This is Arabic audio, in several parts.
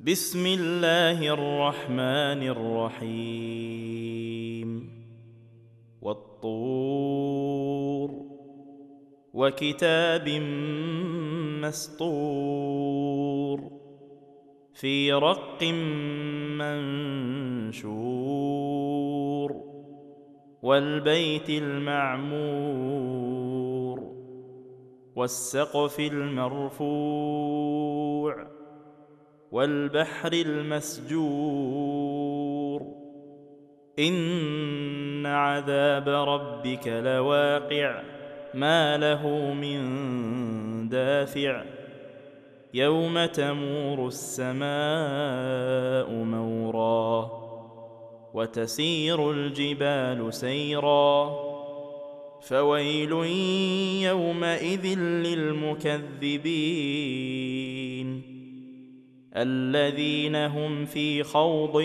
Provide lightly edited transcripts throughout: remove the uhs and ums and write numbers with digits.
بسم الله الرحمن الرحيم والطور وكتاب مسطور في رق منشور والبيت المعمور والسقف المرفوع والبحر المسجور إن عذاب ربك لواقع ما له من دافع يوم تمور السماء مورا وتسير الجبال سيرا فويل يومئذ للمكذبين الذين هم في خوض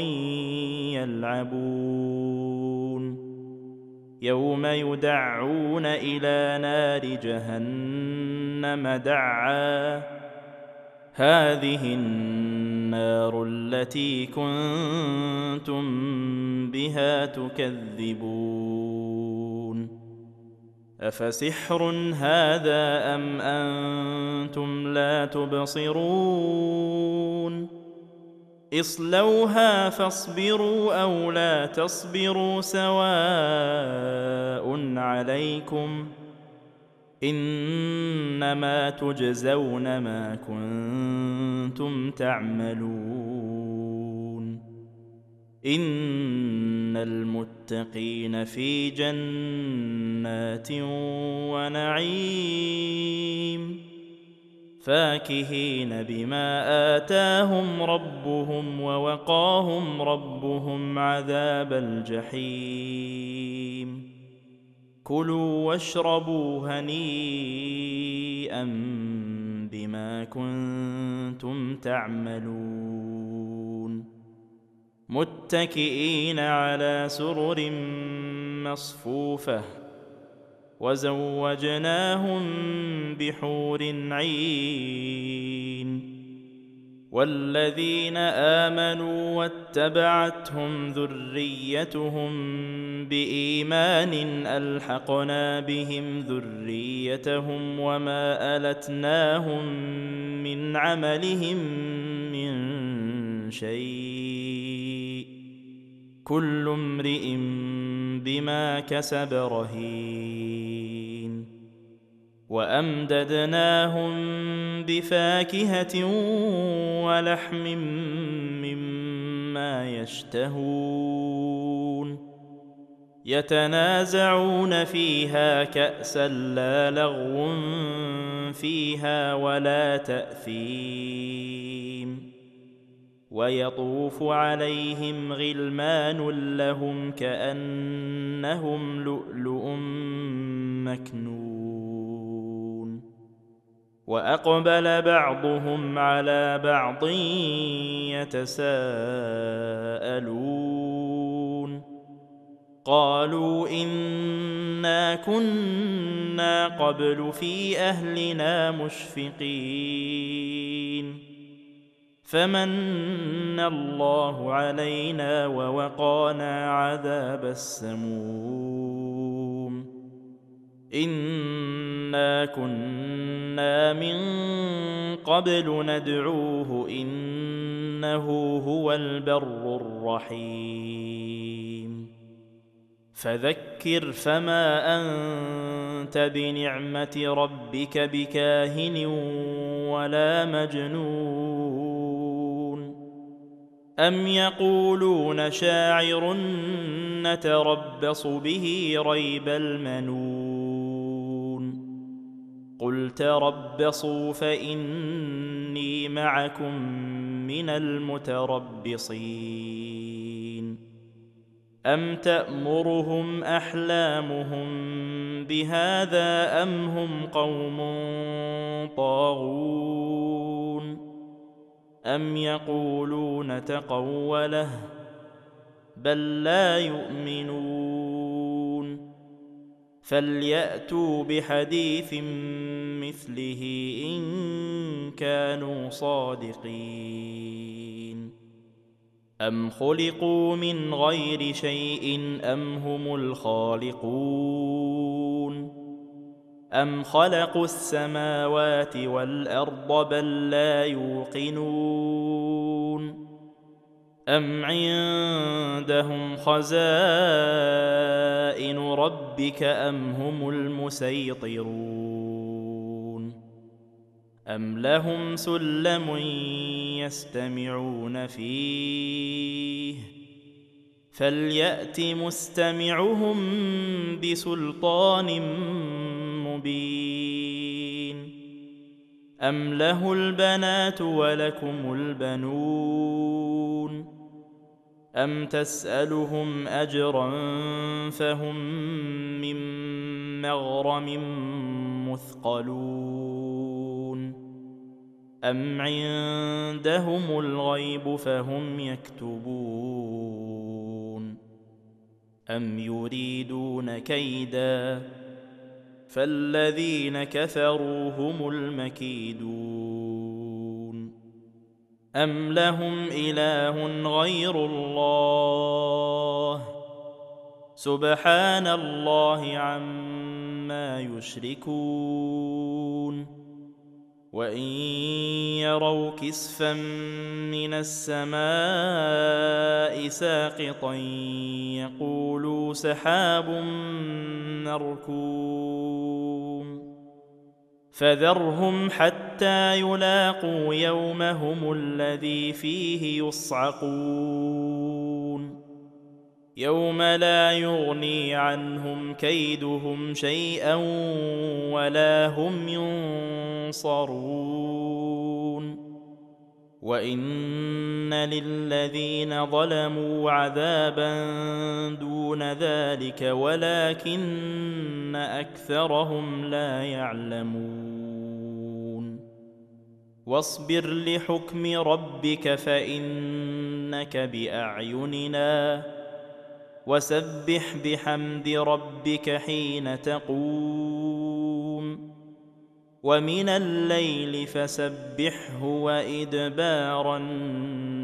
يلعبون يوم يدعون إلى نار جهنم دعا هذه النار التي كنتم بها تكذبون أفسحر هذا أم أنتم لا تبصرون اصلوها فاصبروا أو لا تصبروا سواء عليكم إنما تجزون ما كنتم تعملون إن المتقين في جنات ونعيم فاكهين بما آتاهم ربهم ووقاهم ربهم عذاب الجحيم كلوا واشربوا هنيئا بما كنتم تعملون متكئين على سرر مصفوفة وزوجناهم بحور عين والذين آمنوا واتبعتهم ذريتهم بإيمان ألحقنا بهم ذريتهم وما ألتناهم من عملهم من شيء كل امرئ بما كسب رهين وأمددناهم بفاكهة ولحم مما يشتهون يتنازعون فيها كأسا لا لغو فيها ولا تأثيم ويطوف عليهم غلمان لهم كأنهم لؤلؤ مكنون وأقبل بعضهم على بعض يتساءلون قالوا إنا كنا قبل في أهلنا مشفقين فمن الله علينا ووقانا عذاب السموم إنا كنا من قبل ندعوه إنه هو البر الرحيم فذكر فما أنت بنعمة ربك بكاهن ولا مجنون أم يقولون شاعر نتربص به ريب المنون قل تربصوا فإني معكم من المتربصين أم تأمرهم أحلامهم بهذا أم هم قوم طاغون أم يقولون تقوله بل لا يؤمنون فليأتوا بحديث مثله إن كانوا صادقين أم خلقوا من غير شيء أم هم الخالقون أم خلقوا السماوات والأرض بل لا يوقنون أم عندهم خزائن ربك أم هم المسيطرون أم لهم سلم يستمعون فيه فليأت مستمعهم بسلطان مبين أم له البنات ولكم البنون أم تسألهم أجرا فهم من مغرم مثقلون أم عندهم الغيب فهم يكتبون أم يريدون كيدا فالذين كفروا هم المكيدون أم لهم إله غير الله سبحان الله عما يشركون وإن يروا كسفا من السماء ساقطا يقولوا سحاب مركوم فذرهم حتى يلاقوا يومهم الذي فيه يصعقون يوم لا يغني عنهم كيدهم شيئا ولا هم ينصرون وإن للذين ظلموا عذابا دون ذلك ولكن أكثرهم لا يعلمون واصبر لحكم ربك فإنك بأعيننا وسبح بحمد ربك حين تقوم ومن الليل فسبحه وإدبار النجوم